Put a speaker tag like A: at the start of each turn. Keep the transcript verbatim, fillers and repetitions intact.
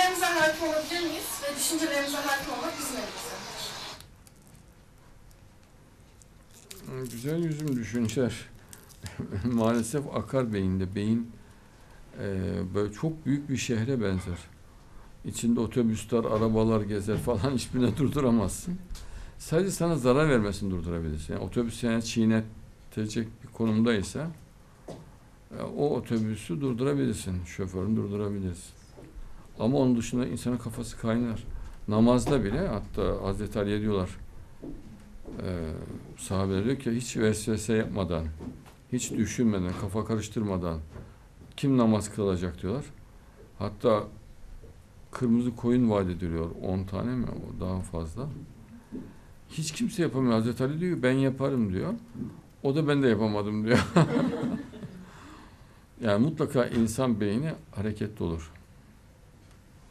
A: düşüncelerimize hakim olabilir miyiz? Ve düşüncelerimize hakim olmak bizim elimizde.
B: Güzel yüzüm düşünceler. Maalesef akar beyinde. Beyin e, böyle çok büyük bir şehre benzer. İçinde otobüsler, arabalar gezer falan, hiçbirine durduramazsın. Sadece sana zarar vermesini durdurabilirsin. Yani otobüs seni çiğnetecek bir konumdaysa e, o otobüsü durdurabilirsin. Şoförünü durdurabilirsin. Ama onun dışında insanın kafası kaynar. Namazda bile, hatta Hazreti Ali'ye diyorlar, e, sahabeler diyor ki hiç vesvese yapmadan, hiç düşünmeden, kafa karıştırmadan kim namaz kılacak diyorlar. Hatta kırmızı koyun vaat ediliyor. on tane mi? O daha fazla. Hiç kimse yapamıyor. Hazreti Ali diyor ben yaparım diyor. O da ben de yapamadım diyor. Yani mutlaka insan beyni hareketli olur.